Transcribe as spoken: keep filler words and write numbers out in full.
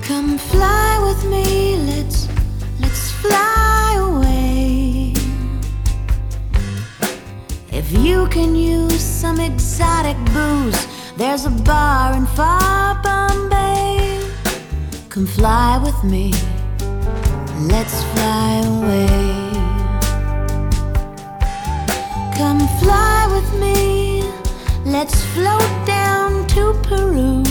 Come fly with me, let's, let's fly away. If you can use some exotic booze, there's a bar in far Bombay. Come fly with me, let's fly away. Come fly with me, let's float down to Peru.